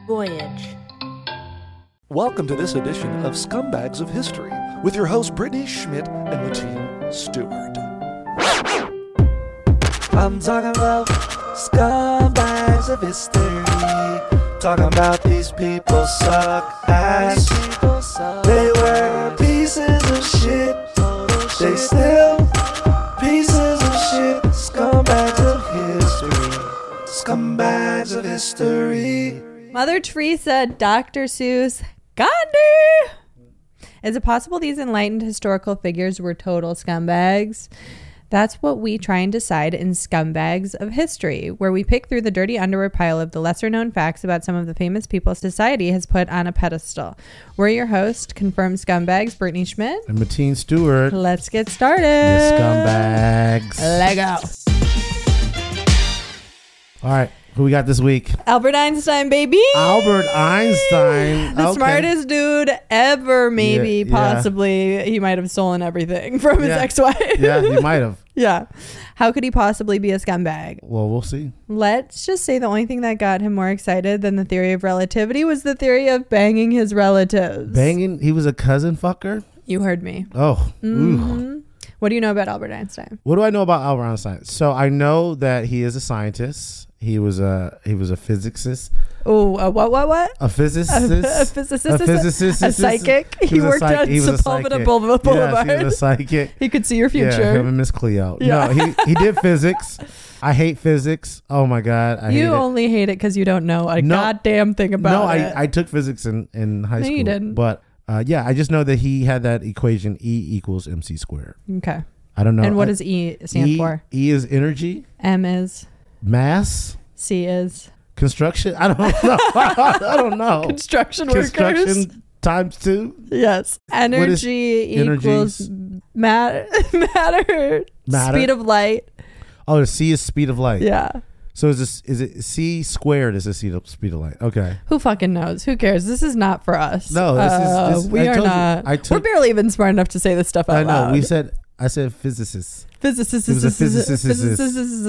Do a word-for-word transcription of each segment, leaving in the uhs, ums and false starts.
Voyage. Welcome to this edition of Scumbags of History with your hosts Brittany Schmidt and Mateen Stewart. I'm talking about scumbags of history. Talking about these people suck ass. They were pieces of shit. They still pieces of shit. Scumbags of history. Scumbags of history. Mother Teresa, Doctor Seuss, Gandhi. Is it possible these enlightened historical figures were total scumbags? That's what we try and decide in Scumbags of History, where we pick through the dirty underwear pile of the lesser-known facts about some of the famous people society has put on a pedestal. We're your host, confirmed scumbags, Brittany Schmidt. And Mateen Stewart. Let's get started. You scumbags. Lego. All right. Who we got this week? Albert Einstein, baby. Albert Einstein. The Okay. smartest dude ever, maybe, Yeah, yeah. possibly. He might have stolen everything from his Yeah. ex-wife. Yeah, he might have. Yeah. How could he possibly be a scumbag? Well, we'll see. Let's just say the only thing that got him more excited than the theory of relativity was the theory of banging his relatives. Banging. He was a cousin fucker. You heard me. Oh. Ooh. Mm-hmm. What do you know about Albert Einstein? What do I know about Albert Einstein? So I know that he is a scientist. He was a he was a physicist. Oh, uh, what, what, what? A physicist. A, a physicist. A physicist. A psychic. He He, was a worked psych- on he was a Sepulveda psychic. Boulevard. Yes, he was a psychic. He could see your Yeah, future. him and Miss Cleo. Yeah. No, he, he did physics. I hate physics. Oh my God. I hate you it. only hate it because you don't know a No. goddamn thing about no, it. I, I took physics in, in high No, school. you didn't. But uh, yeah, I just know that he had that equation E equals mc squared. Okay. I don't know. And what I, does E stand e, for? E is energy, M is? mass, C is? construction. I don't know. I don't know. Construction workers. Construction times two. Yes. Energy equals energies? matter, matter, Matter? speed of light. Oh, the C is speed of light. Yeah. So is this is it C squared is the speed of, speed of light? Okay. Who fucking knows? Who cares? This is not for us. No, this is- Uh, this- we I are told you, not. I took- we're barely even smart enough to say this stuff out I know. loud. We said I said physicist. Physicist. He was a physicist.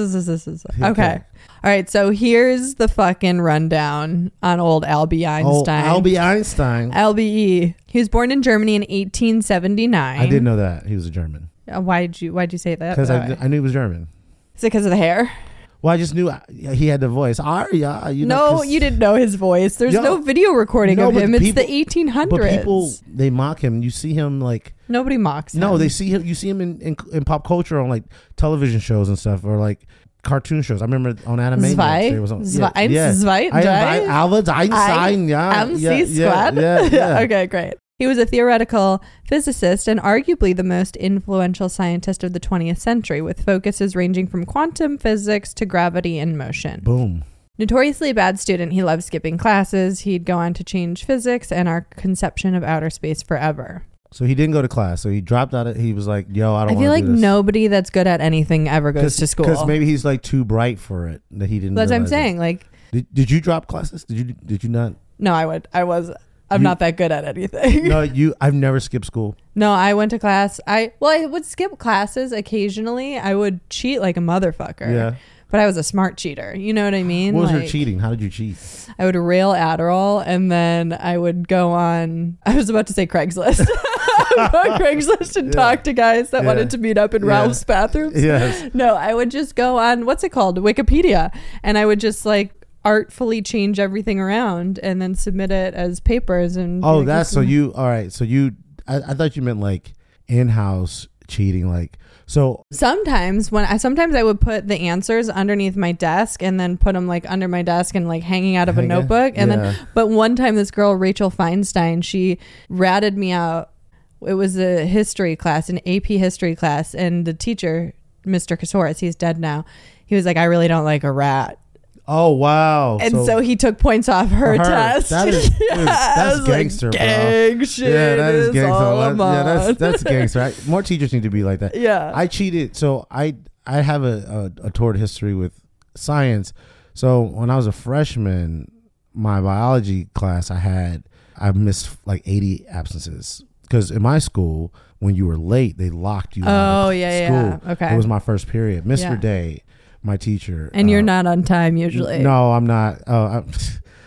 Okay. All right. So here's the fucking rundown on old Albie Einstein. Oh, Albie Einstein. L B E. He was born in Germany in eighteen seventy-nine. I didn't know that he was a German Uh, Why'd you Why'd you say that? because that I, way? I knew he was German. Is it because of the hair? Well, I just knew he had the voice. Arya, you know, No, 'cause- you didn't know his voice. There's Yo, no video recording no, of but him. the It's people- the eighteen hundreds. But people, they mock him. You see him like Nobody mocks him. no, they see him. You see him in, in in pop culture on like television shows and stuff, or like cartoon shows. I remember on Animaniacs. Zwei? there was on- Zwei- yeah, yeah. Zwei- I Zwei? invite Albert Einstein. Yeah, M C yeah, Squad? Yeah, yeah, yeah. Okay, great. He was a theoretical physicist and arguably the most influential scientist of the twentieth century, with focuses ranging from quantum physics to gravity and motion. Boom. Notoriously a bad student, he loved skipping classes. He'd go on to change physics and our conception of outer space forever. So he didn't go to class. So he dropped out. Of, he was like, "Yo, I I don't." feel wanna like do this. nobody that's good at anything ever goes to school. Because maybe he's like too bright for it. That he didn't. That's what I'm realize it. saying. Like, Did, did you drop classes? Did you? Did you not? no, I would. I was. I'm You- not that good at anything. No, you. I've never skipped school. No, I went to class. I well, I would skip classes occasionally. I would cheat like a motherfucker. Yeah. But I was a smart cheater. You know what I mean? What was your Like, cheating? How did you cheat? I would rail Adderall and then I would go on. I was about to say Craigslist. I would go on Craigslist and Yeah. talk to guys that Yeah. wanted to meet up in Yeah. Ralph's bathrooms. Yes. No, I would just go on, what's it called? Wikipedia. And I would just like artfully change everything around and then submit it as papers. And Oh, like, that's this so and- you. All right. So you. I, I thought you meant like in-house cheating. Like so. Sometimes when I sometimes I would put the answers underneath my desk and then put them like under my desk and like hanging out of a Hang it? notebook. And Yeah. then, but one time this girl, Rachel Feinstein, she ratted me out. It was a history class, an A P history class. And the teacher, Mister Kasoris, he's dead now. He was like, I really don't like a rat. Oh wow. And so, he took points off her, her, test. that is- Yeah, dude, I that's was like, gangster, bro. gang shit yeah, that is is gangster. all That- I'm yeah, that's on. that's gangster. Right? More teachers need to be like that. Yeah. I cheated. So I I have a, a, a toward history with science. So when I was a freshman, my biology class I had I missed like eighty absences because in my school when you were late they locked you out Oh, of yeah, school. yeah. Okay. It was my first period. Mister Yeah. Day, my teacher. And you're uh, not on time usually. No, I'm not. Oh, I'm,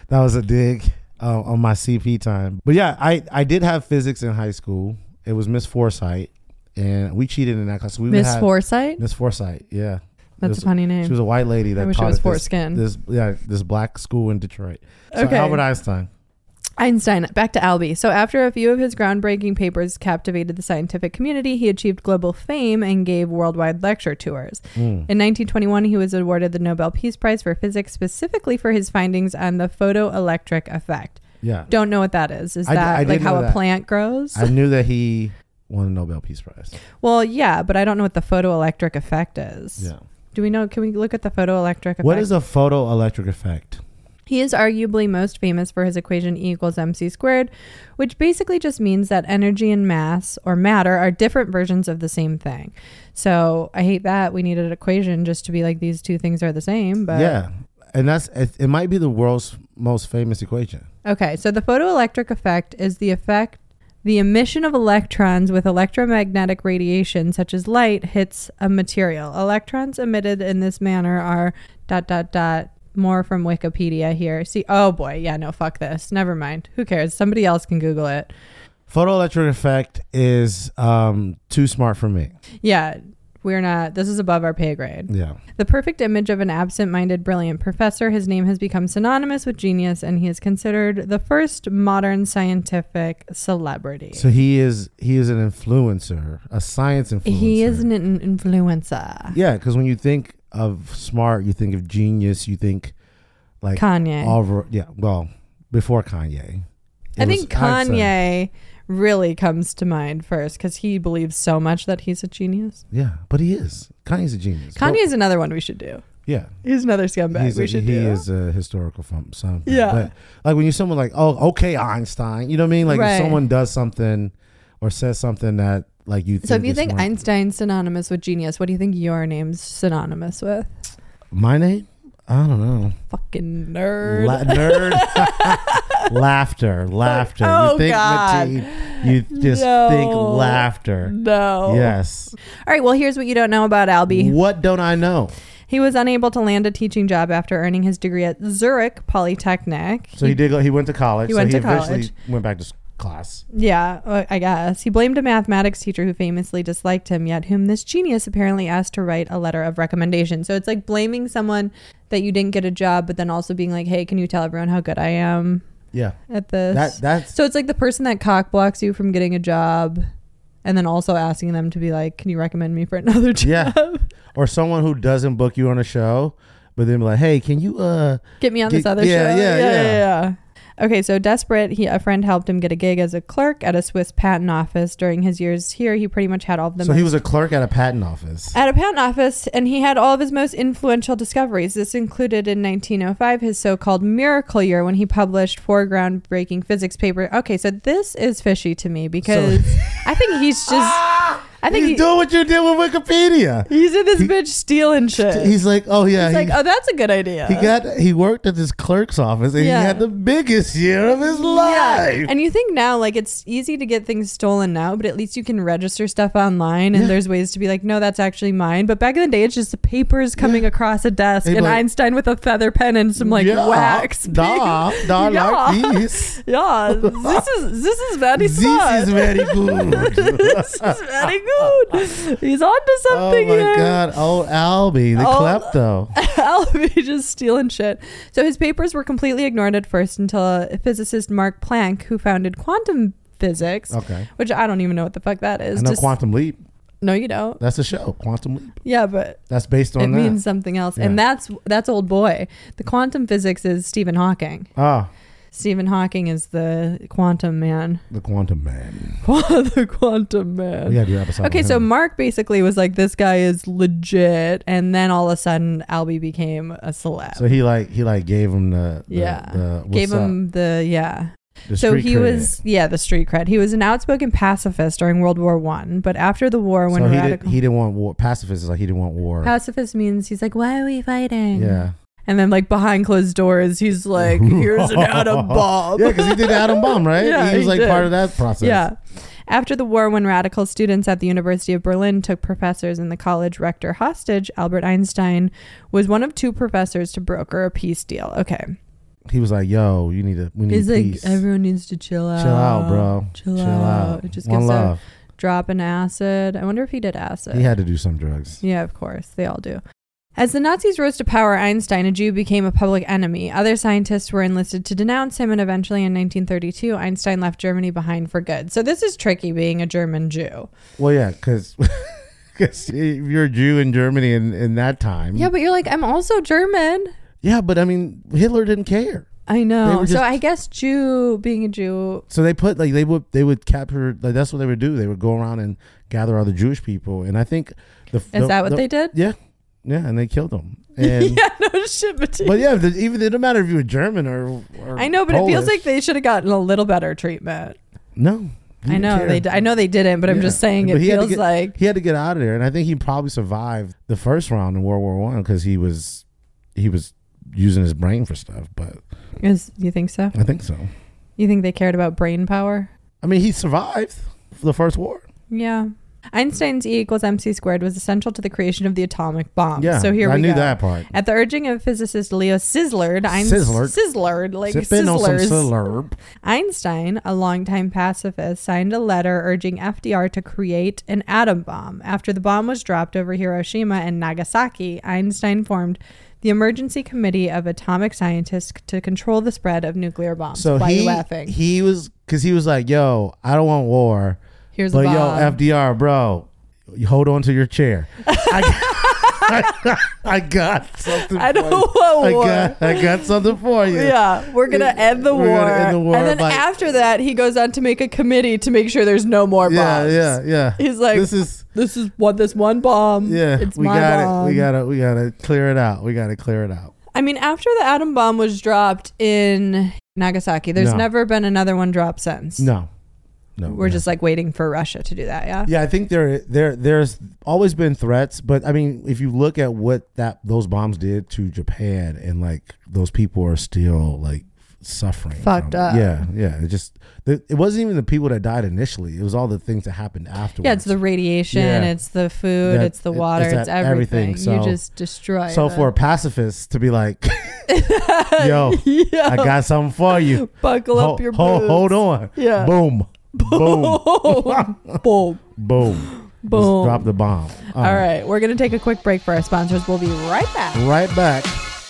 that was a dig uh, on my C P time. But yeah, I, I did have physics in high school. It was Miss Forsyth, and we cheated in that class. We would Miss have- Forsyth? Miss Forsyth, yeah. That's was, a funny name. She was a white lady that I wish taught it was at foreskin. This, this yeah, this black school in Detroit. So Okay. Albert Einstein. Einstein, back to Albie. So after a few of his groundbreaking papers captivated the scientific community, he achieved global fame and gave worldwide lecture tours. Mm. In nineteen twenty-one, he was awarded the Nobel Peace Prize for Physics specifically for his findings on the photoelectric effect. Yeah. Don't know what that is. Is I d- that I did like how know a that. plant grows? I knew that he won a Nobel Peace Prize. Well, yeah, but I don't know what the photoelectric effect is. Yeah. Do we know? Can we look at the photoelectric effect? What is a photoelectric effect? He is arguably most famous for his equation E equals mc squared, which basically just means that energy and mass or matter are different versions of the same thing. So I hate that we needed an equation just to be like these two things are the same. But Yeah. And that's it, it might be the world's most famous equation. Okay, so the photoelectric effect is the effect the emission of electrons with electromagnetic radiation such as light hits a material. Electrons emitted in this manner are dot dot dot. More from Wikipedia here. See, oh boy, yeah, no, fuck this. Never mind. Who cares? Somebody else can Google it. Photoelectric effect is um, too smart for me. Yeah, we're not. This is above our pay grade. Yeah. The perfect image of an absent-minded, brilliant professor. His name has become synonymous with genius, and he is considered the first modern scientific celebrity. So he is he is an influencer, a science influencer. He is an in- influencer. Yeah, because when you think of smart, you think of genius, you think like Kanye. All, yeah, well, before Kanye. I It think was Einstein. Kanye really comes to mind first because he believes so much that he's a genius. Yeah, but he is. Kanye's a genius. Kanye Well, is another one we should do. yeah. He's another scumbag He's we a, should he do. is a historical fun, something. Yeah. But like when you're someone like, oh, okay, Einstein, you know what I mean? Like Right. if someone does something or says something that like you think So if you is think smart. Einstein's synonymous with genius, what do you think your name's synonymous with? My name? I don't know. Fucking nerd. La- nerd. laughter. Laughter. Oh, you think God. Mateen, you just No. think laughter. No. Yes. All right, well, here's what you don't know about Albie. What don't I know? He was unable to land a teaching job after earning his degree at Zurich Polytechnic. So he did go, he went to college. He so went he to eventually college. went back to s- class. Yeah, uh, I guess. He blamed a mathematics teacher who famously disliked him, yet whom this genius apparently asked to write a letter of recommendation. So it's like blaming someone that you didn't get a job, but then also being like, hey, can you tell everyone how good I am Yeah. at this? That that's So it's like the person that cock blocks you from getting a job and then also asking them to be like, can you recommend me for another job? Yeah. Or someone who doesn't book you on a show, but then be like, hey, can you uh Get me on this Get- other yeah, show. yeah, yeah. yeah. Okay, so desperate, he a friend helped him get a gig as a clerk at a Swiss patent office. During his years here, he pretty much had all of the So most he was a clerk at a patent office. at a patent office, and he had all of his most influential discoveries. This included in nineteen oh five his so-called miracle year when he published four groundbreaking physics papers. Okay, so this is fishy to me because I think he's just I think He's he, doing what you did with Wikipedia. he's in this he- bitch stealing shit. He's like, oh yeah, He's he, like, oh, that's a good idea. he got he worked at this clerk's office and Yeah. he had the biggest year of his Yeah. life. And you think now, like, it's easy to get things stolen now, but at least you can register stuff online and Yeah. there's ways to be like, no, that's actually mine. But back in the day, it's just the papers coming Yeah. across a desk Hey, and like- Einstein with a feather pen and some like Yeah. wax. Da, da Yeah. like this. Yeah, this is this is very This smart. is very good. This is very good. He's on to Oh something my here. god, old Albie, the Oh. klepto. Albie just stealing shit. So his papers were completely ignored at first until a physicist Mark Planck, who founded quantum physics, Okay. which I don't even know what the fuck that is. I know Just- Quantum Leap. No, you don't. That's a show. Quantum Leap. Yeah, but That's based on it that. means something else, and Yeah. that's that's old boy. The quantum physics is Stephen Hawking. Ah, Stephen Hawking is the quantum man. the Quantum Man. The quantum man. We gotta do an episode. Okay, on so him. Mark basically was like, this guy is legit, and then all of a sudden, Albie became a celeb. So he like he like gave him the, the yeah, the, what's gave up? him the yeah. The So street he cred. was yeah the street cred. He was an outspoken pacifist during World War One, but after the war, when so he, radical did, he didn't want war. Pacifist is like he didn't want war. pacifist means he's like, why are we fighting? Yeah. And then like behind closed doors, he's like, here's an atom bomb. Yeah, because he did the atom bomb, right? Yeah, he was he like did. part of that process. Yeah. After the war, when radical students at the University of Berlin took professors and the college rector hostage, Albert Einstein was one of two professors to broker a peace deal. Okay. he was like, "Yo, you need to. We need He's peace. like, everyone needs to chill out. Chill out, bro. Chill, Chill out. out. It just One gives love." a drop in acid. I wonder if he did acid. He had to do some drugs. Yeah, of course. They all do. As the Nazis rose to power, Einstein, a Jew, became a public enemy. Other scientists were enlisted to denounce him, and eventually in nineteen thirty-two, Einstein left Germany behind for good. So this is tricky being a German Jew. Well, yeah, because if you're a Jew in Germany in, in that time. Yeah, but you're like, I'm also German. Yeah, but I mean, Hitler didn't care. I They know. were So just- I guess Jew, being a Jew. So they put like they would they would capture like that's what they would do. They would go around and gather all the Jewish people, and I think the Is the- that what the- they did? Yeah, yeah, and they killed them. And Yeah, no shit, but, but yeah, the, even it don't matter if you were German or, or I know, but it feels Polish. like they should have gotten a little better treatment. no. he I didn't know care. they. d- I know they didn't, but I'm Yeah. just saying it But he had to feels get- like he had to get out of there, and I think he probably survived the first round in World War One because he was he was using his brain for stuff. But is. You think so? I think so. You think they cared about brain power? I mean, he survived the first war. Yeah. Einstein's E equals mc squared was essential to the creation of the atomic bomb. Yeah, So here I we knew go. that part. At the urging of physicist Leo Szilard, Einstein Sizzlard. Sizzlard, like Sipping on some Sizzlers. slurp. Einstein, a longtime pacifist, signed a letter urging F D R to create an atom bomb. After the bomb was dropped over Hiroshima and Nagasaki, Einstein formed the Emergency Committee of Atomic Scientists to control the spread of nuclear bombs. So Why are he you laughing? he was because he was like, "Yo, I don't want war, Here's but a bomb. yo, F D R, bro, you hold on to your chair." I, I got something. I for don't you. want I war. got I got something for you. Yeah, we're gonna end the We're war. gonna end the war and then by- after that, he goes on to make a committee to make sure there's no more bombs. yeah, yeah, yeah. He's like, this is this is what this one bomb. yeah. it's we my got bomb. it. We gotta we gotta clear it out. We gotta clear it out. I mean, after the atom bomb was dropped in Nagasaki, there's No. never been another one dropped since. No, no. We're just like waiting for Russia to do that. Yeah. Yeah, I think there there there's always been threats, but I mean, if you look at what that those bombs did to Japan, and like those people are still like suffering, Fucked from it. up. Yeah, yeah. It just the, it wasn't even the people that died initially; it was all the things that happened afterwards. Yeah, it's the radiation, Yeah. it's the food, That- it's the it- water, it's it's, that everything. everything. you So- just destroy. so the- for a pacifist to be like, "Yo, yeah, I got something for you. buckle Ho- up your ho- boots. hold on. Yeah. Boom, boom, Boom. boom, Boom. Just drop the bomb. All right, we're going to take a quick break for our sponsors. We'll be right back. right back.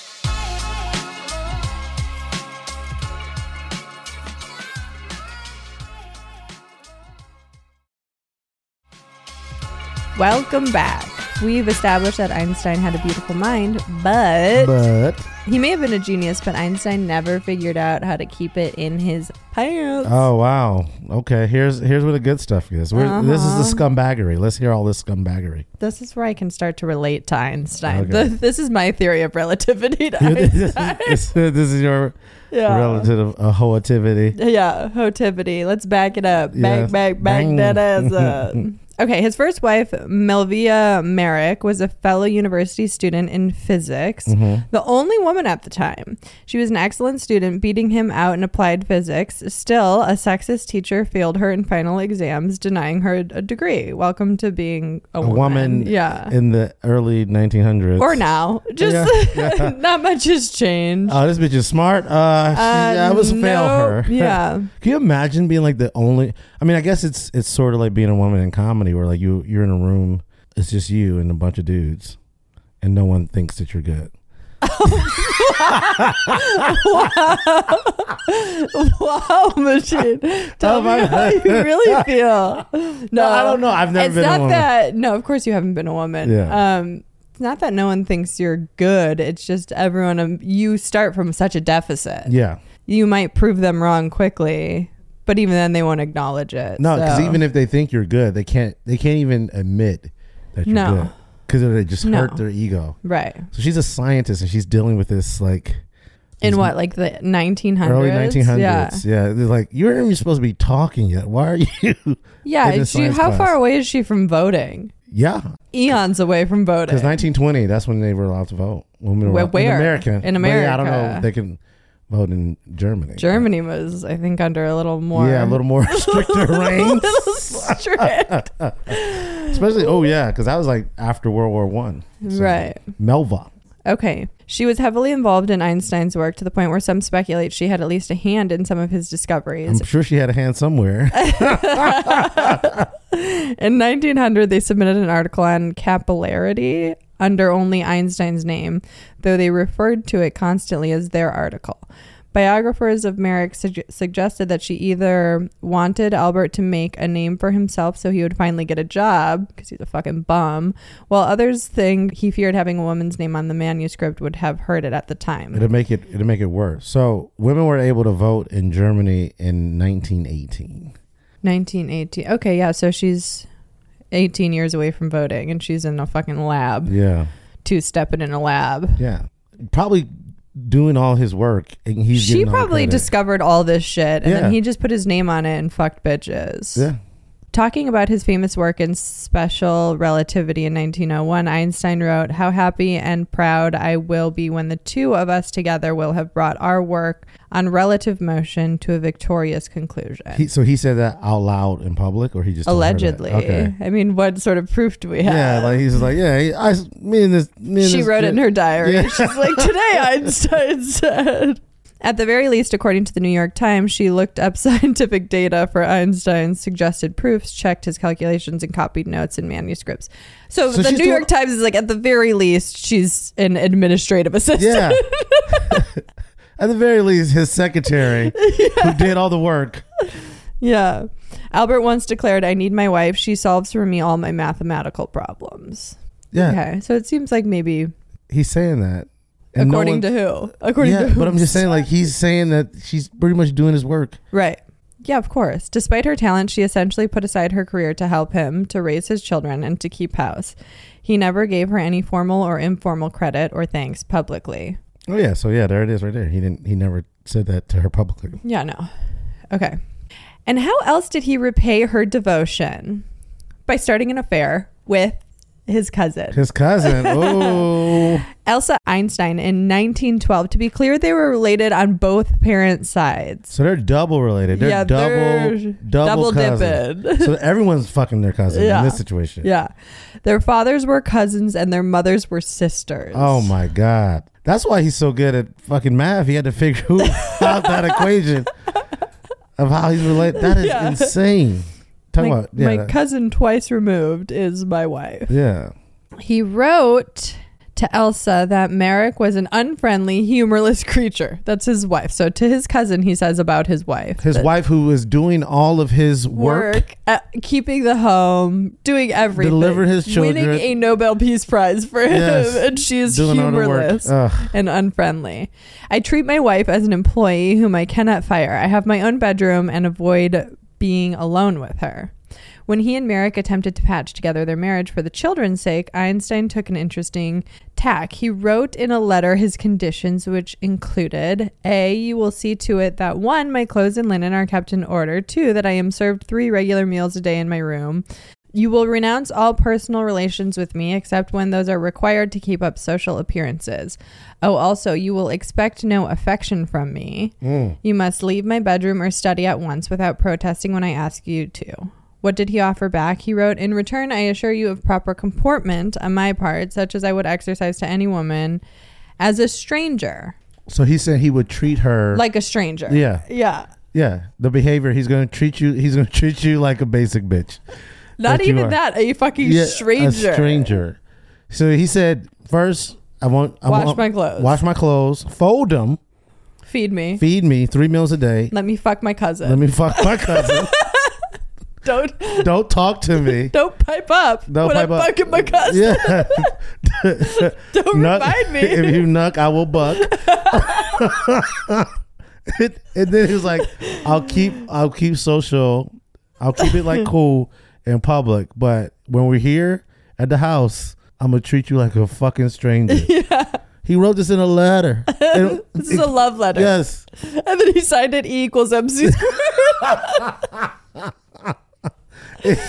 Welcome back. We've established that Einstein had a beautiful mind, but, But he may have been a genius, but Einstein never figured out how to keep it in his pants. oh wow, okay. Here's here's where the good stuff is. We're, This is Uh-huh. the scumbaggery. Let's hear all this scumbaggery. This is where I can start to relate to Einstein. Okay. The- this is my theory of relativity to this, Einstein. is, this is your yeah. relative uh, hoativity. Yeah, hotivity. Let's back it up. Back, Yes. back, back Bang. that ass up. Okay, his first wife, Melvia Merrick, was a fellow university student in physics, Mm-hmm. the only woman at the time. She was an excellent student, beating him out in applied physics. Still, a sexist teacher failed her in final exams, denying her a degree. Welcome to being a, A woman. woman Yeah. in the early nineteen hundreds. Or now. Just Yeah, yeah. not much has changed. Oh, this bitch is smart. Uh, she, Uh, I was fail no, her. Yeah. Can you imagine being like the only? I mean, I guess it's it's sort of like being a woman in comedy, where like you you're in a room, it's just you and a bunch of dudes, and no one thinks that you're good. Wow, machine. Tell Oh, me my how you God. really feel. No, I don't know. I've never it's been a not woman. that. No, of course you haven't been a woman. Yeah. Um, it's not that no one thinks you're good. It's just everyone. Um, you start from such a deficit. Yeah. You might prove them wrong quickly, but even then they won't acknowledge it. No, because so. even if they think you're good, they can't. They can't even admit that you're No. good because it just No. hurt their ego. right So she's a scientist and she's dealing with this like in these what, like the nineteen hundreds? early nineteen Yeah. hundreds. Yeah, they're like, you aren't even supposed to be talking yet. Why are you? Yeah. in a She, science how class? far away is she from voting? Yeah, Eons away from voting. because nineteen twenty, that's when they were allowed to vote. Women were Where- in where? America. In But yeah, I don't know America. if they can vote in Germany. Germany was, I think, under a little more. Yeah, a little more stricter reigns. strict. Especially, oh yeah, because that was like after World War One. So, Right. Melva. Okay. She was heavily involved in Einstein's work to the point where some speculate she had at least a hand in some of his discoveries. I'm sure she had a hand somewhere. In nineteen hundred, they submitted an article on capillarity under only Einstein's name, though they referred to it constantly as their article. Biographers of Merrick su- suggested that she either wanted Albert to make a name for himself so he would finally get a job, because he's a fucking bum, while others think he feared having a woman's name on the manuscript would have hurt it at the time. It'll make it it'll make it worse. So women were able to vote in Germany in nineteen eighteen. nineteen eighteen. Okay, yeah, so she's eighteen years away from voting, and she's in a fucking lab. Yeah. Two-stepping in a lab. Yeah. Probably doing all his work, and he's She getting all the probably credit. discovered all this shit, and Yeah. then he just put his name on it and fucked bitches. Yeah. Talking about his famous work in special relativity in nineteen oh one, Einstein wrote, "How happy and proud I will be when the two of us together will have brought our work on relative motion to a victorious conclusion." He, so he said that out loud in public, or he just told her that? Allegedly. Okay. I mean, what sort of proof do we have? Yeah, like he's just like, yeah, he- I, me and this, me and She this wrote it in kid- her diary. Yeah. She's like, today Einstein said. At the very least, according to the New York Times, she looked up scientific data for Einstein's suggested proofs, checked his calculations, and copied notes and manuscripts. So, So the she's New doing- York Times is like, at the very least, she's an administrative assistant. Yeah. At the very least, his secretary, who did all the work. Yeah. Albert once declared, "I need my wife. She solves for me all my mathematical problems." Yeah. Okay. So it seems like maybe, He's saying that. And no according one- to who? According yeah, to who? but I'm just saying, like, he's saying that she's pretty much doing his work. Right. Yeah, of course. Despite her talent, she essentially put aside her career to help him, to raise his children, and to keep house. He never gave her any formal or informal credit or thanks publicly. Oh yeah, so yeah, there it is, right there. He didn't. He never said that to her publicly. Yeah, no. Okay. And how else did he repay her devotion? By starting an affair with his cousin. His cousin. Oh. Elsa Einstein in nineteen twelve. To be clear, they were related on both parents' sides. So they're double related. They're Yeah, double, they're double, double cousins. dipping. So everyone's fucking their cousin Yeah. in this situation. Yeah. Their fathers were cousins and their mothers were sisters. Oh my God. That's why he's so good at fucking math. He had to figure out that equation of how he's related. That is Yeah. insane. Talk my, about yeah. my that- cousin twice removed is my wife. yeah. He wrote to Elsa that Merrick was an unfriendly, humorless creature. That's his wife. So to his cousin, he says about his wife. His that wife, who was doing all of his work, work, uh, keeping the home, doing everything. Delivered his children. Winning a Nobel Peace Prize for him. Yes. And she is doing all the work. humorless Ugh. and unfriendly. I treat my wife as an employee whom I cannot fire. I have my own bedroom and avoid being alone with her. When he and Merrick attempted to patch together their marriage for the children's sake, Einstein took an interesting tack. He wrote in a letter his conditions, which included, A, you will see to it that one, my clothes and linen are kept in order. Two, that I am served three regular meals a day in my room. You will renounce all personal relations with me, except when those are required to keep up social appearances. Oh, also, you will expect no affection from me. Mm. You must leave my bedroom or study at once without protesting when I ask you to. What did he offer back? He wrote, in return, I assure you of proper comportment on my part, such as I would exercise to any woman as a stranger. So he said he would treat her Like a stranger. Yeah. Yeah. Yeah. The behavior, he's gonna treat you he's gonna treat you like a basic bitch. Not That you even are. that. A fucking Yeah, stranger. A stranger. So he said, first I want I Wash want, my clothes. Wash my clothes, fold them, Feed me. feed me three meals a day. Let me fuck my cousin. Let me fuck my cousin. Don't Don't talk to me. don't pipe up Don't when pipe I'm up. fucking my cousin. Yeah. Don't Nuck- remind me. If you nuck, I will buck. and, and then he was like, I'll keep I'll keep social. I'll keep it like cool in public. But when we're here at the house, I'm gonna treat you like a fucking stranger. Yeah. He wrote this in a letter. And This is a love letter. yes. And then he signed it E equals M C squared.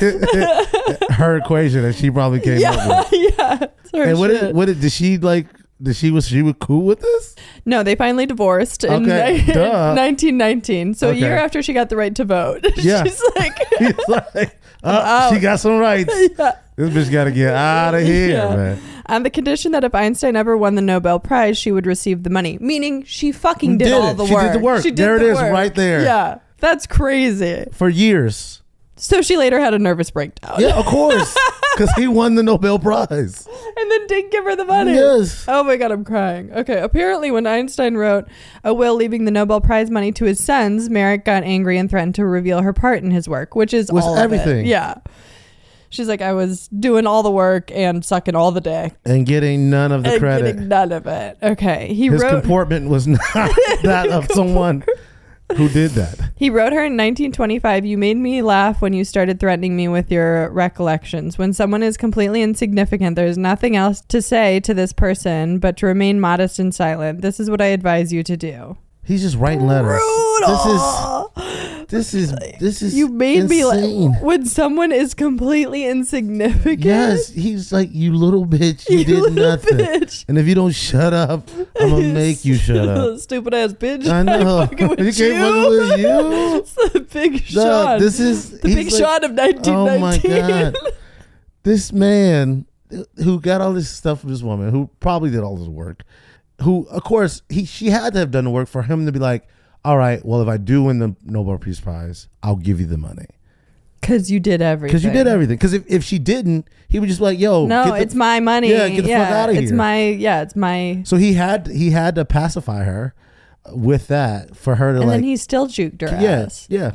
Her equation that she probably came up Yeah, with. yeah. It's her And what shit. did, what did, did she like Did she was she was cool with this? No, they finally divorced in Okay, ni- duh. nineteen nineteen. So Okay. a year after she got the right to vote. Yeah. She's like, He's like, oh, she got some rights. yeah. This bitch got to get out of here, Yeah. man. On the condition that if Einstein ever won the Nobel Prize, she would receive the money. Meaning she fucking did, Did all it. the She did work. the work. She did There it the is, work. right there. Yeah. That's crazy. For years. So she later had a nervous breakdown. Yeah, of course. Because he won the Nobel Prize. And then didn't give her the money. Yes. Oh my God, I'm crying. Okay, apparently when Einstein wrote a will leaving the Nobel Prize money to his sons, Merrick got angry and threatened to reveal her part in his work, which is Was all of everything. it. Yeah. She's like, I was doing all the work and sucking all the dick. And getting none of the and credit. getting none of it. Okay. He His wrote comportment was not that of someone who did that. He wrote her in nineteen twenty-five, you made me laugh when you started threatening me with your recollections. When someone is completely insignificant, there's nothing else to say to this person but to remain modest and silent. This is what I advise you to do. He's just writing letters. Brutal. This is this is this is You made insane. me like when someone is completely insignificant. Yes, he's like, you little bitch, you, You did little nothing. bitch. And if you don't shut up, I'm gonna make you shut up. Stupid ass bitch. I know. I'm fucking with You you. can't fucking with you. It's the big No, Sean. this is the he's big like, Sean of nineteen oh my nineteen. god, this man who got all this stuff from this woman who probably did all this work, who of course he she had to have done the work for him to be like, all right, well if I do win the Nobel Peace Prize, I'll give you the money Because you did everything. because you did everything. Because if, if she didn't, he would just be like, yo, No, get the, it's my money. Yeah, get the fuck outta It's here. my yeah, it's my. So he had he had to pacify her with that for her to And like, then he still juked her yeah, ass. yeah.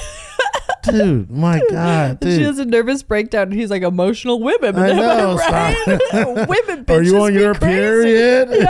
Dude, my God, And she dude. has a nervous breakdown, and he's like, emotional women. I Am know, right? Women, bitches Are you on be your crazy. period?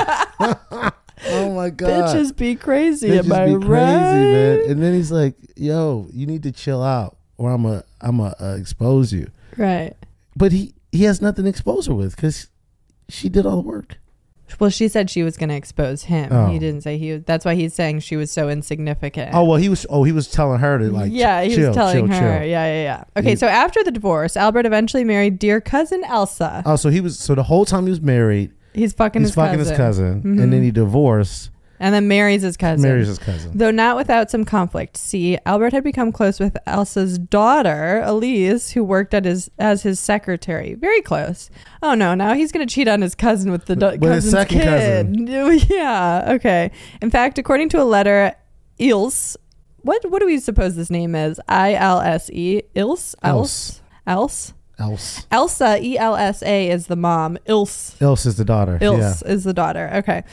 Oh my God. Bitches be crazy. Bitches Am I be right? crazy, man. And then he's like, yo, you need to chill out or I'm a I'm a uh, expose you. Right. But he he has nothing to expose her with because she did all the work. Well, she said she was going to expose him. Oh. He didn't say he was. That's why he's saying she was so insignificant. Oh well, he was. Oh, he was telling her to like. yeah, he chill, was telling chill, her. chill. Yeah, yeah, yeah. Okay, He- so after the divorce, Albert eventually married dear cousin Elsa. Oh, so he was. So the whole time he was married, He's fucking he's his fucking cousin. his cousin, Mhm. and then he divorced, And then marries his cousin. marries his cousin. Though not without some conflict. See, Albert had become close with Elsa's daughter, Elise, who worked at his as his secretary. Very close. Oh no, now he's going to cheat on his cousin with the do- With his cousin's second kid. Yeah, okay. In fact, according to a letter, Ilse, what what do we suppose this name is? I L S E, Ilse? Else? Else? Else. Elsa, E L S A is the mom. Ilse. Else is the daughter. Ilse Yeah. is the daughter. Okay.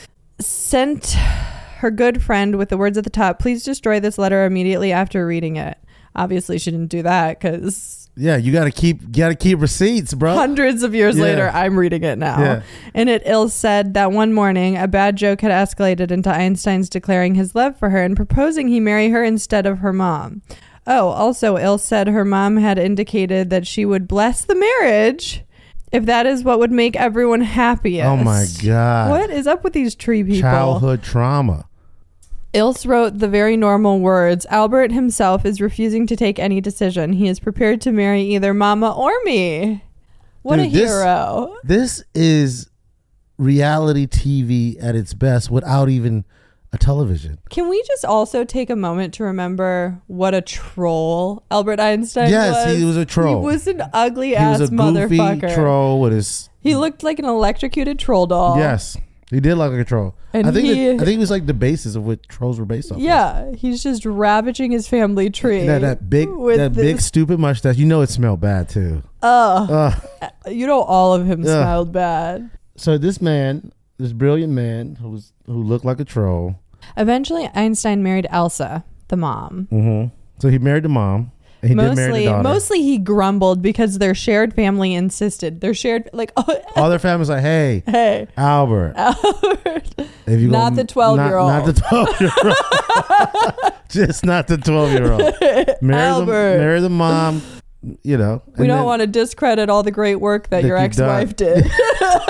Sent her good friend with the words at the top, please destroy this letter immediately after reading it. Obviously, she didn't do that because Yeah, you gotta keep gotta keep receipts, bro. hundreds of years Yeah. later, I'm reading it now. Yeah. And it Ilse said that one morning, a bad joke had escalated into Einstein's declaring his love for her and proposing he marry her instead of her mom. Oh, also, Ilse said her mom had indicated that she would bless the marriage if that is what would make everyone happiest. Oh my God. What is up with these tree people? Childhood trauma. Ilse wrote the very normal words. Albert himself is refusing to take any decision. He is prepared to marry either Mama or me. What Dude, a this- hero. This is reality T V at its best without even a television. Can we just also take a moment to remember what a troll Albert Einstein Yes, was? he was a troll. He was an ugly He ass was a goofy motherfucker. troll with his. He looked like an electrocuted troll doll. Yes, he did look like a troll. And I think he- that, I think it was like the basis of what trolls were based off. of. Yeah, he's just ravaging his family tree. That, that big with that big this- stupid mustache. You know it smelled bad too. Ugh. Ugh. You know, all of him Ugh. smelled bad. So this man, this brilliant man who was who looked like a troll. Eventually, Einstein married Elsa, the mom. Mm-hmm. So he married the mom. And he did marry Mostly, the daughter. mostly he grumbled because their shared family insisted. Their shared, like, oh, All their family's like, hey, hey, Albert, Albert. if you Not gonna- the twelve-year-old. Not, not the twelve-year-old. Just not the twelve-year-old. Marry the, Albert. marry the mom, you know. We don't want to discredit all the great work that, that your you've ex-wife done. did.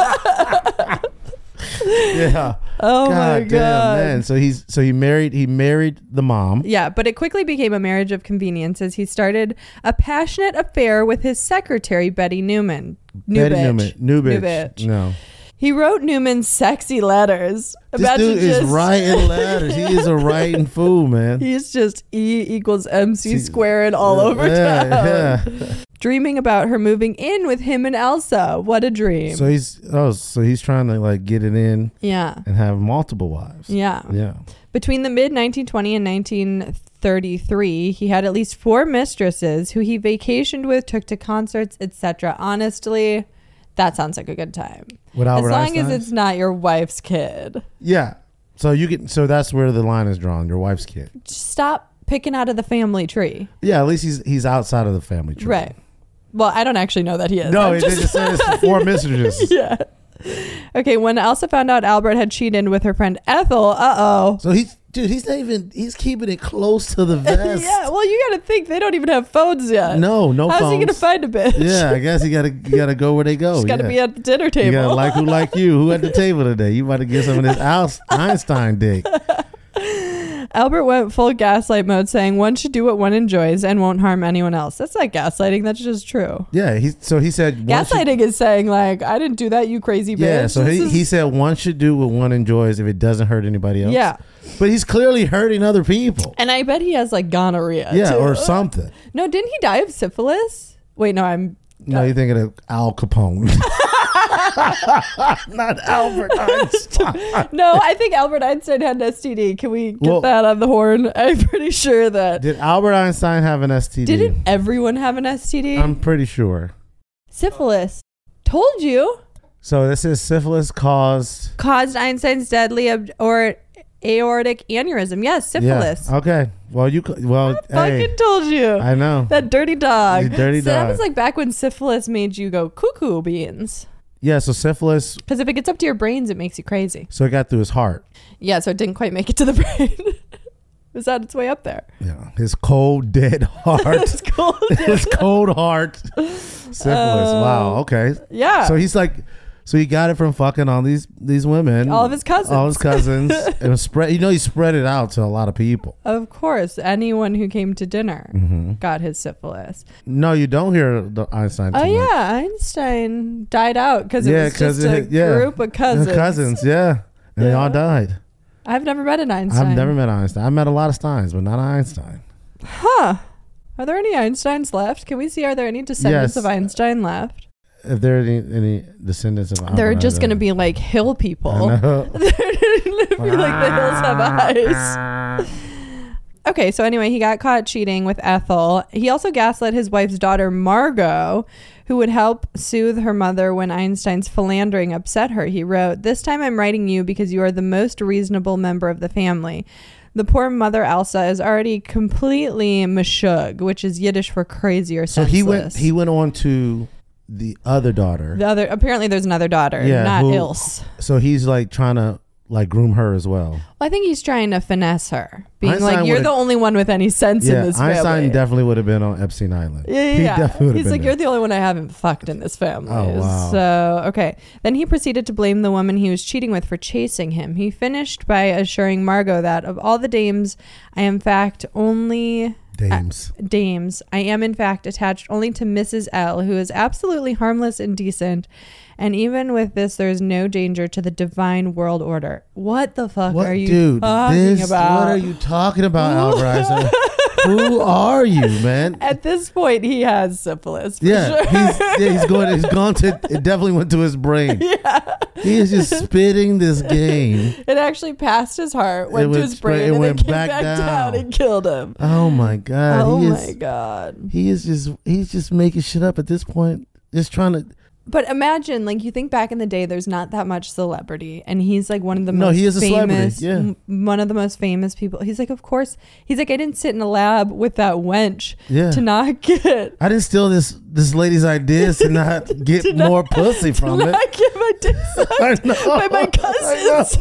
Yeah. Oh God my damn, god. man. So he's so he married he married the mom. Yeah, but it quickly became a marriage of convenience as he started a passionate affair with his secretary, Betty Newman. New Betty bitch. Newman. New bitch. New bitch. No. He wrote Newman sexy letters. This Imagine dude is just- writing letters. He is a writing fool, man. He's just E equals M C squared all Yeah, over yeah, town. yeah. Dreaming about her moving in with him and Elsa. What a dream. So he's oh, so he's trying to like get it in yeah. and have multiple wives. Yeah. Yeah. Between the mid nineteen twenty and nineteen thirty-three, he had at least four mistresses who he vacationed with, took to concerts, et cetera. Honestly, that sounds like a good time. With as Albert long Einstein? as it's not your wife's kid. Yeah. So you get so that's where the line is drawn. Your wife's kid. Just stop picking out of the family tree. Yeah. At least he's he's outside of the family tree. Right. Well, I don't actually know that he is. No, I'm they just said it's four mistresses. Yeah. Okay, when Elsa found out Albert had cheated with her friend Ethel, uh-oh. So he's dude, he's not even he's keeping it close to the vest. Yeah, well, you got to think they don't even have phones yet. No, no How's phones. he going to find a bitch? Yeah, I guess you gotta you gotta go where they go. He's got to yeah. be at the dinner table. You gotta like who like you. Who at the table today? You about to get some of this Al- Einstein dick. Albert went full gaslight mode, saying one should do what one enjoys and won't harm anyone else. That's not gaslighting. That's just true. Yeah, he so he said one should- Gaslighting is saying like, I didn't do that, you crazy bitch. Yeah, so This he, is- he said one should do what one enjoys if it doesn't hurt anybody else. Yeah. But he's clearly hurting other people. And I bet he has like gonorrhea. Yeah, too. or something. No, didn't he die of syphilis? Wait, no, I'm. No, you're thinking of Al Capone. Not Albert Einstein. No, I think Albert Einstein had an S T D. Can we get Well- that on the horn? I'm pretty sure that. Did Albert Einstein have an S T D? Didn't everyone have an S T D? I'm pretty sure. Syphilis. Told you. So this is syphilis caused. Caused Einstein's deadly ab- or aortic aneurysm. Yes, syphilis. Yeah. Okay. Well, you. c- Well, I hey, fucking told you. I know. That dirty dog. You dirty so that dog. was like back when syphilis made you go cuckoo beans. Yeah. So syphilis. Because if it gets up to your brains, it makes you crazy. So it got through his heart. Yeah, so it didn't quite make it to the brain. It was on its way up there. Yeah. His cold, dead heart. It's cold. His cold heart. Syphilis. Uh, Wow. Okay. Yeah. So he's like, so he got it from fucking all these these women, All of his cousins. all his cousins, and spread. You know, he spread it out to a lot of people. Of course, anyone who came to dinner Mm-hmm. got his syphilis. No, you don't hear the Einstein. Oh too much. yeah, Einstein died out because it Yeah, was 'cause just a it- yeah. group of cousins. The cousins, yeah, and they Yeah. all died. I've never met an Einstein. I've never met Einstein. I met a lot of Steins, but not Einstein. Huh? Are there any Einsteins left? Can we see? Are there any descendants Yes. of Einstein left? If there are any, any descendants of, They're Albert just going to Einstein. be like hill people. I know. They're going to be like the hills have eyes. Okay, so anyway, he got caught cheating with Ethel. He also gaslit his wife's daughter, Margot, who would help soothe her mother when Einstein's philandering upset her. He wrote, "This time I'm writing you because you are the most reasonable member of the family. The poor mother, Elsa, is already completely mashug," which is Yiddish for crazy or So senseless. he went. He went on to the other daughter. The other, apparently there's another daughter, Yeah, not who- Ilse. So he's like trying to like groom her as well. Well, I think he's trying to finesse her, being Einstein like, "You're would've- the only one with any sense in Yeah, this Einstein family." definitely would have been on Epstein Island. Yeah, yeah, He yeah. definitely would have He's been like, there. "You're the only one I haven't fucked in this family." Oh, wow. So, okay. Then he proceeded to blame the woman he was cheating with for chasing him. He finished by assuring Margot that of all the dames, I am in fact only Dames. uh, dames. I am in fact attached only to Missus L, who is absolutely harmless and decent. And even with this, there is no danger to the divine world order. What the fuck What, are you dude? talking This. about? What are you talking about, Albert Einstein? Who are you, man? At this point, he has syphilis. For Yeah, sure. he's yeah, he's going. He's gone to. It definitely went to his brain. Yeah. He is just spitting this game. It actually passed his heart, went It to went his straight- brain, it and went then came back back, down. down. and killed him. Oh my god. oh he my is. god! He is just. He's just making shit up at this point. Just trying to. But imagine, like, you think back in the day, there's not that much celebrity, and he's like one of the No, most he is a celebrity, famous, yeah. m- one of the most famous people. He's like, of course, he's like, I didn't sit in a lab with that wench Yeah. to not get. I didn't steal this this lady's ideas to not get To not- more pussy from to it. not get my dick sucked I know. by my I cousins.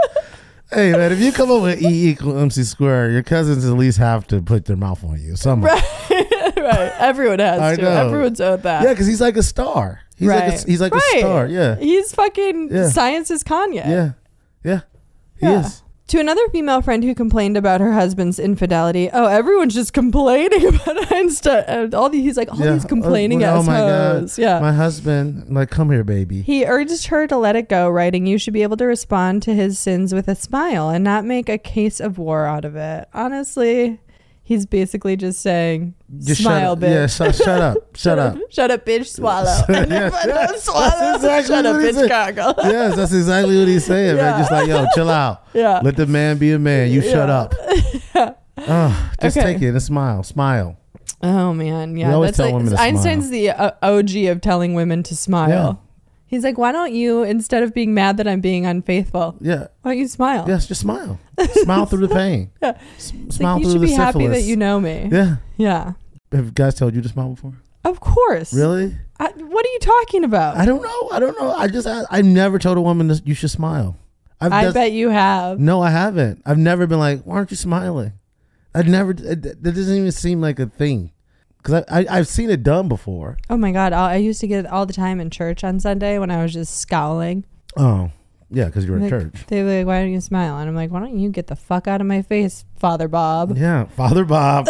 Hey man, if you come up with E equal M C square, your cousins at least have to put their mouth on you. Some right, right. Everyone has I to. know. Everyone's owed that. yeah, because he's like a star. He's right. like a, he's like Right. a star. Yeah, He's fucking Yeah. science is Kanye. yeah, yeah. He Yeah. is. To another female friend who complained about her husband's infidelity, oh, everyone's just complaining about Einstein. All these, he's like, all Yeah. these complaining oh, oh my assholes. God. Yeah. My husband, like, come here, baby. He urged her to let it go, writing, "You should be able to respond to his sins with a smile and not make a case of war out of it." Honestly, he's basically just saying, Just smile, shut up. bitch. Yeah, shut, shut up. Shut up. Shut up, bitch, swallow. Yes, And if I don't yes, swallow, that's exactly shut up, what he bitch, said. gargle. Yes, that's exactly what he's saying, Yeah. man. Just like, yo, chill out. Yeah. Let the man be a man. You shut Yeah. up. Oh, just Okay. take it and smile. Smile. Oh, man. Yeah. We always That's tell like, women to Einstein's the uh, O G of telling women to smile. Yeah. He's like, why don't you, instead of being mad that I'm being unfaithful, Yeah. why don't you smile? Yes, just smile. Smile through the pain. Yeah. S- It's smile like, you through should the be syphilis. happy that you know me. Yeah. Yeah. Have guys told you to smile before? Of course. Really? I, what are you talking about? I don't know. I don't know. I just I, I never told a woman that you should smile. I've I just- bet you have. No, I haven't. I've never been like, why aren't you smiling? I've never. It, that doesn't even seem like a thing. Because I, I I've seen it done before. Oh my God. I I used to get it all the time in church on Sunday when I was just scowling. Oh, yeah, because you're Like, at church. They were like, why don't you smile? And I'm like, why don't you get the fuck out of my face, Father Bob? Yeah, Father Bob.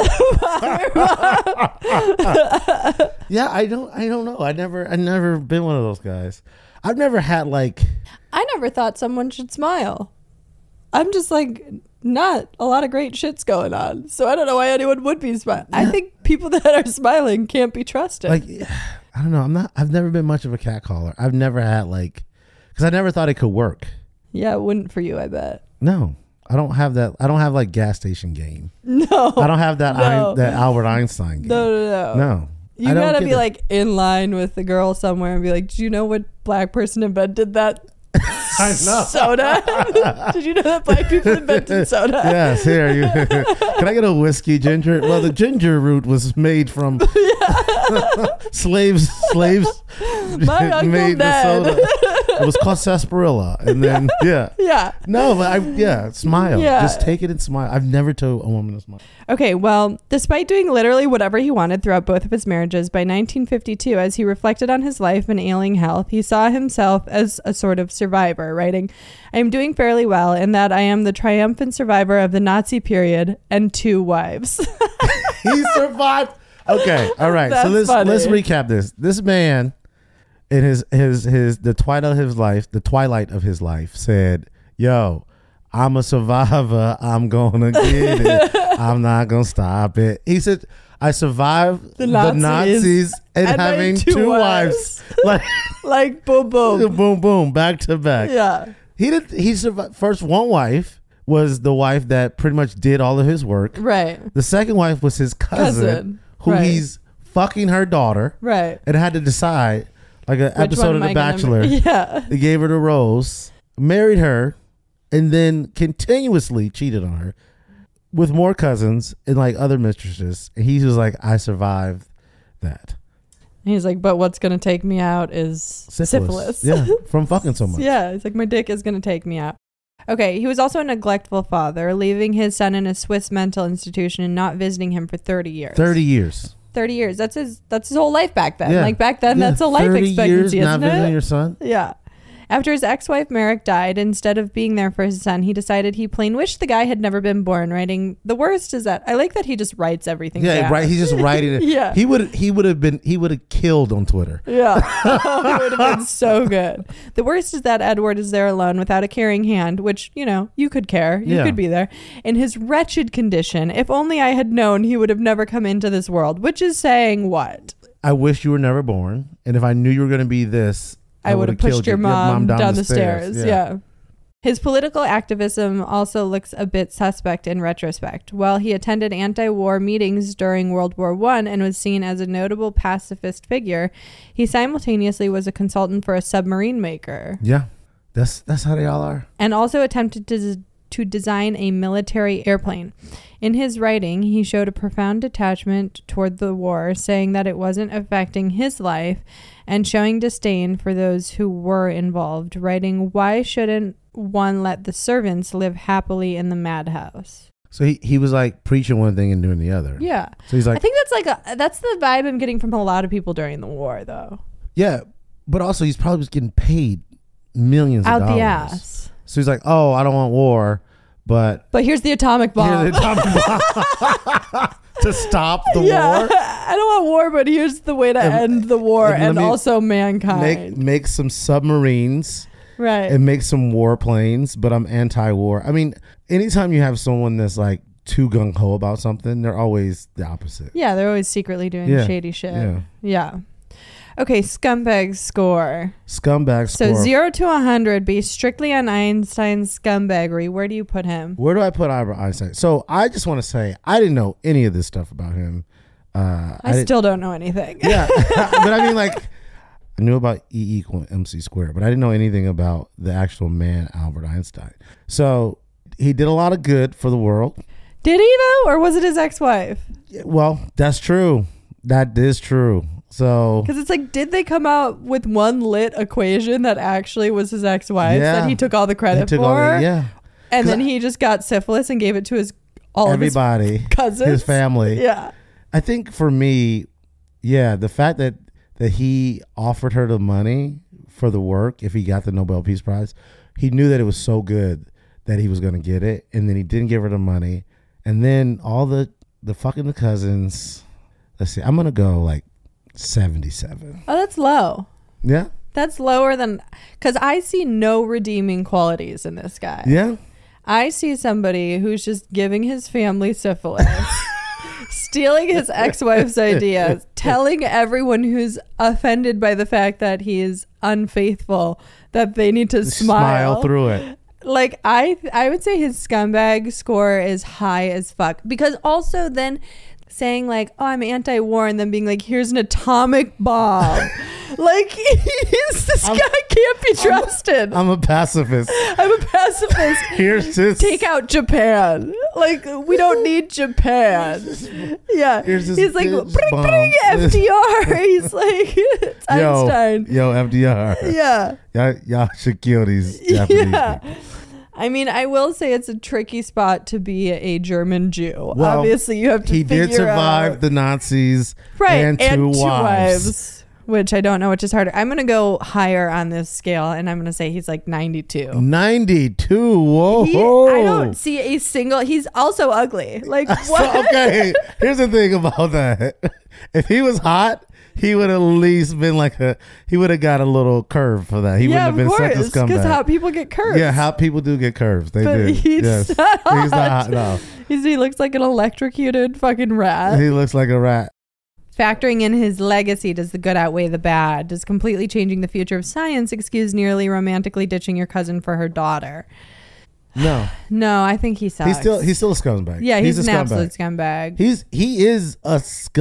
Yeah, I don't. I don't know. I never. I never been one of those guys. I've never had like. I never thought someone should smile. I'm just like, not a lot of great shit's going on. So I don't know why anyone would be smiling. I think people that are smiling can't be trusted. Like, I don't know. I'm not. I've never been much of a cat caller. I've never had like, because I never thought it could work. yeah, it wouldn't for you, I bet. No, I don't have that. I don't have like gas station game. No. I don't have that. No. Ein, that Albert Einstein game. No, no, no. No. You I don't gotta get be that. like in line with the girl somewhere and be like, do you know what black person invented that I know. soda? Did you know that black people invented soda? Yes, here. You, can I get a whiskey ginger? Well, the ginger root was made from slaves. Slaves My uncle made the Ned. soda. It was called sarsaparilla, and then yeah. Yeah. No, but I yeah, smile. Yeah. Just take it and smile. I've never told a woman to smile. Okay, well, despite doing literally whatever he wanted throughout both of his marriages, by nineteen fifty-two, as he reflected on his life and ailing health, he saw himself as a sort of survivor, writing, "I am doing fairly well in that I am the triumphant survivor of the Nazi period and two wives." He survived. Okay, all right. That's so let's funny. let's recap this. This man, in his his his the twilight of his life, the twilight of his life, said, "Yo, I'm a survivor. I'm gonna get it. I'm not gonna stop it." He said, "I survived The the Nazis Nazis, and, and my having two two, wives." wives, like Like, boom, boom. boom, boom, back to back." Yeah. He did. He survived. First, one wife was the wife that pretty much did all of his work. Right. The second wife was his cousin, Cousin. who Right. he's fucking her daughter, Right. and had to decide, like an Which episode one of am The I gonna Bachelor. ma- Yeah. They gave her the rose, married her, and then continuously cheated on her with more cousins and like other mistresses. And he was like, "I survived that." He's like, but what's going to take me out is syphilis. Yeah, from fucking so much. Yeah, it's like my dick is going to take me out. Okay, he was also a neglectful father, leaving his son in a Swiss mental institution and not visiting him for thirty years. Thirty years. thirty years. That's his that's his whole life back then. Yeah. Like back then Yeah, that's a life thirty expectancy, years not isn't visiting it? your son. Yeah. After his ex-wife Merrick died, instead of being there for his son, he decided he plain wished the guy had never been born, writing, "The worst is that," I like that he just writes everything Yeah, down. right. He's just writing it. Yeah. He would he would have been he would have killed on Twitter. Yeah. It would have been so good. The worst is that Edward is there alone without a caring hand, which, you know, you could care. You Yeah. could be there. In his wretched condition, if only I had known he would have never come into this world, which is saying what? I wish you were never born, and if I knew you were going to be this, I would have would've pushed killed your you. mom, down, the stairs. Yeah. His political activism also looks a bit suspect in retrospect. While he attended anti-war meetings during World War One and was seen as a notable pacifist figure, he simultaneously was a consultant for a submarine maker Yeah, that's that's how they all are. and also attempted to to design a military airplane. In his writing, he showed a profound detachment toward the war, saying that it wasn't affecting his life and showing disdain for those who were involved, writing, "Why shouldn't one let the servants live happily in the madhouse?" So he, he was like preaching one thing and doing the other. Yeah. So he's I like, think that's like a, that's the vibe I'm getting from a lot of people during the war, though. yeah, but also he's probably just getting paid millions Out of dollars. the ass. So he's like, oh, I don't want war, But But here's the atomic bomb. here's the atomic bomb to stop the yeah, war. I don't want war, but here's the way to And- end the war and let and me also mankind. Make make some submarines right. and make some warplanes, but I'm anti-war. I mean, anytime you have someone that's like too gung ho about something, they're always the opposite. Yeah, they're always secretly doing Yeah. shady shit. Yeah. Yeah. Okay, scumbag score. Scumbag So score. zero to a hundred, based strictly on Einstein's scumbaggery. Where do you put him? Where do I put Albert Einstein? So I just want to say I didn't know any of this stuff about him. Uh, I, didn't- still don't know anything. yeah, but I mean, like, I knew about E equal M C squared, but I didn't know anything about the actual man Albert Einstein. So he did a lot of good for the world. Did he though, or was it his ex-wife? Yeah, well, that's true. That is true. So Because it's like, did they come out with one lit equation that actually was his ex-wife Yeah. that he took all the he credit took for? all the, yeah, and 'Cause then I- he just got syphilis and gave it to his all everybody, of his cousins, his family. Yeah, I think for me, yeah, the fact that that he offered her the money for the work if he got the Nobel Peace Prize, he knew that it was so good that he was going to get it, and then he didn't give her the money, and then all the the fucking the cousins. Let's see, I'm gonna go like seventy-seven. oh, that's low. Yeah, That's lower than, because I see no redeeming qualities in this guy. yeah. I see somebody who's just giving his family syphilis, stealing his ex-wife's ideas, telling everyone who's offended by the fact that he is unfaithful that they need to smile. Smile through it. Like I I would say his scumbag score is high as fuck, because also then saying like, oh, I'm anti-war, and then being like, here's an atomic bomb. Like, he's, this I'm- guy can't be trusted. I'm, I'm a pacifist. a pacifist. Here's this. Take out Japan. Like, we don't need Japan. Yeah. Here's this He's like, bitch bring, bomb. bring F D R. He's like, it's Yo, Einstein. yo, F D R. Yeah. Y'all, y'all should kill these Japanese Yeah. people. I mean, I will say it's a tricky spot to be a German Jew. Well, Obviously, you have to He figure did survive out, the Nazis right, and two wives. which I don't know which is harder. I'm going to go higher on this scale, and I'm going to say he's like ninety-two. ninety-two. Whoa. He, I don't see a single. He's also ugly. Like, what? So, okay, here's the thing about that. If he was hot, he would at least been like a. He would have got a little curve for that. He Yeah, wouldn't of have been course, such a because scumbag. how people get curves. Yeah, how people do get curves. They But do. he's yes. not He's not hot. hot. No, He's, he looks like an electrocuted fucking rat. he looks like a rat. Factoring in his legacy, does the good outweigh the bad? Does completely changing the future of science excuse nearly romantically ditching your cousin for her daughter? No, No, I think he sucks. he's still he's still a scumbag. yeah, he's, a an scumbag. absolute scumbag. He's he is a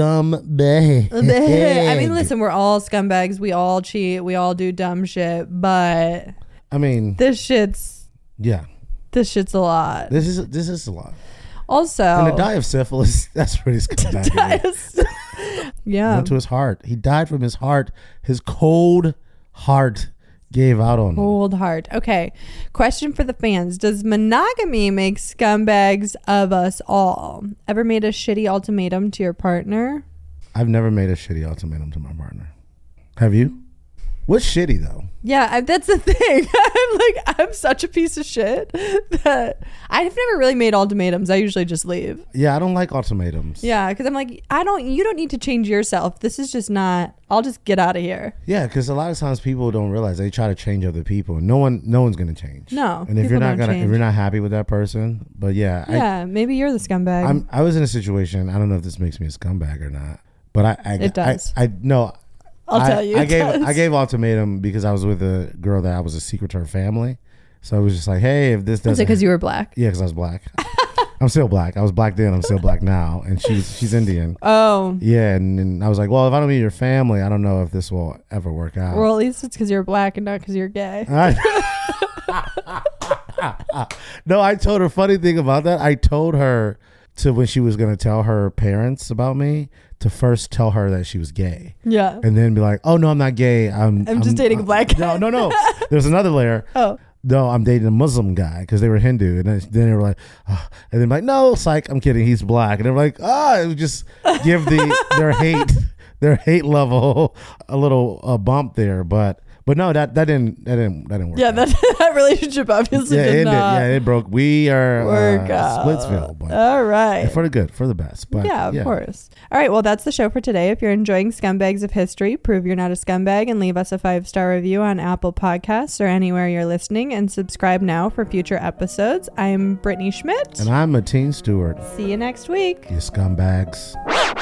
scumbag. I mean, listen, we're all scumbags. We all cheat. We all do dumb shit. But I mean, this shit's yeah, this shit's a lot. this is this is a lot. Also, And to die of syphilis, that's pretty scumbag. yeah. Went to his heart. He died from his heart. His cold heart gave out on him. Cold heart. Okay. Question for the fans. Does monogamy make scumbags of us all? Ever made a shitty ultimatum to your partner? I've never made a shitty ultimatum to my partner. Have you? What's shitty though? Yeah, I, that's the thing. I'm like, I'm such a piece of shit that I've never really made ultimatums. I usually just leave. Yeah, I don't like ultimatums. Yeah, because I'm like, I don't, you don't need to change yourself. This is just not, I'll just get out of here. Yeah, because a lot of times people don't realize they try to change other people. And no one, no one's gonna change. No, And if people you're not don't gonna, change. if you're not happy with that person, but yeah, Yeah, maybe you're the scumbag. I, I'm, I was in a situation. I don't know if this makes me a scumbag or not, but I, I It does. I, I no. I'll I, tell you. I it gave does. I gave ultimatum because I was with a girl that I was a secret to her family. So it was just like, hey, if this Is it doesn't, because you were black? yeah, because I was black. I'm still black. I was black then. I'm still black now, and she's she's Indian. Oh, Yeah, and, and I was like, well, if I don't meet your family, I don't know if this will ever work out. well, at least it's because you're black and not because you're gay. No, I told her. Funny thing about that, I told her to when she was gonna tell her parents about me to first tell her that she was gay, Yeah. and then be like, oh no, I'm not gay. I'm I'm just dating a black guy. No, no, no. There's another layer. Oh. No, I'm dating a Muslim guy because they were Hindu, and then, then they were like, oh. And then like, no, psych, I'm kidding, he's black, and they were like, ah, oh, it would just give the their hate their hate level a little uh, bump there. But But no, that that didn't that didn't that didn't work. Yeah, out. that, that relationship obviously yeah, did it not did. Yeah, it broke. We are work uh, out. Splitsville, but All right. for the good, for the best. But yeah, of course. All right, well, that's the show for today. If you're enjoying Scumbags of History, prove you're not a scumbag and leave us a five-star review on Apple Podcasts or anywhere you're listening, and subscribe now for future episodes. I'm Brittany Schmidt. And I'm Mateen Stewart. See you next week. You scumbags.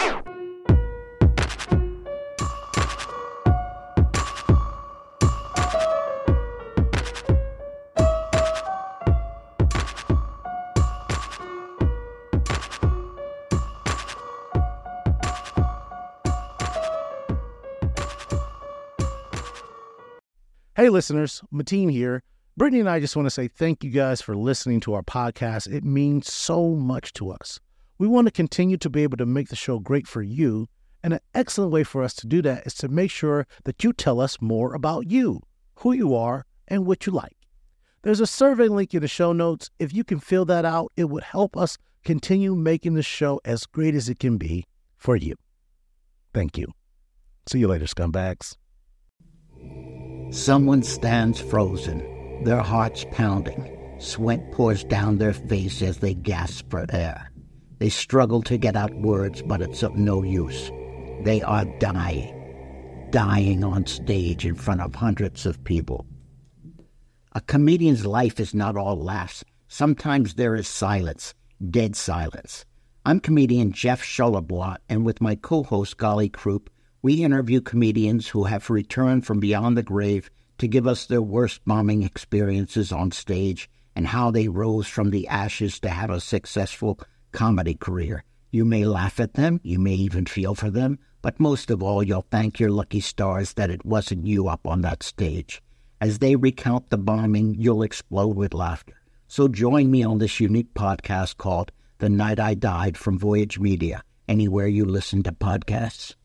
Hey, listeners, Mateen here. Brittany and I just want to say thank you guys for listening to our podcast. It means so much to us. We want to continue to be able to make the show great for you, and an excellent way for us to do that is to make sure that you tell us more about you, who you are, and what you like. There's a survey link in the show notes. If you can fill that out, it would help us continue making the show as great as it can be for you. Thank you. See you later, scumbags. Someone stands frozen, their hearts pounding. Sweat pours down their face as they gasp for air. They struggle to get out words, but it's of no use. They are dying, dying on stage in front of hundreds of people. A comedian's life is not all laughs. Sometimes there is silence, dead silence. I'm comedian Jeff Schollerblot, and with my co-host Golly Croup, we interview comedians who have returned from beyond the grave to give us their worst bombing experiences on stage and how they rose from the ashes to have a successful comedy career. You may laugh at them, you may even feel for them, but most of all, you'll thank your lucky stars that it wasn't you up on that stage. As they recount the bombing, you'll explode with laughter. So join me on this unique podcast called The Night I Died from Voyage Media, anywhere you listen to podcasts.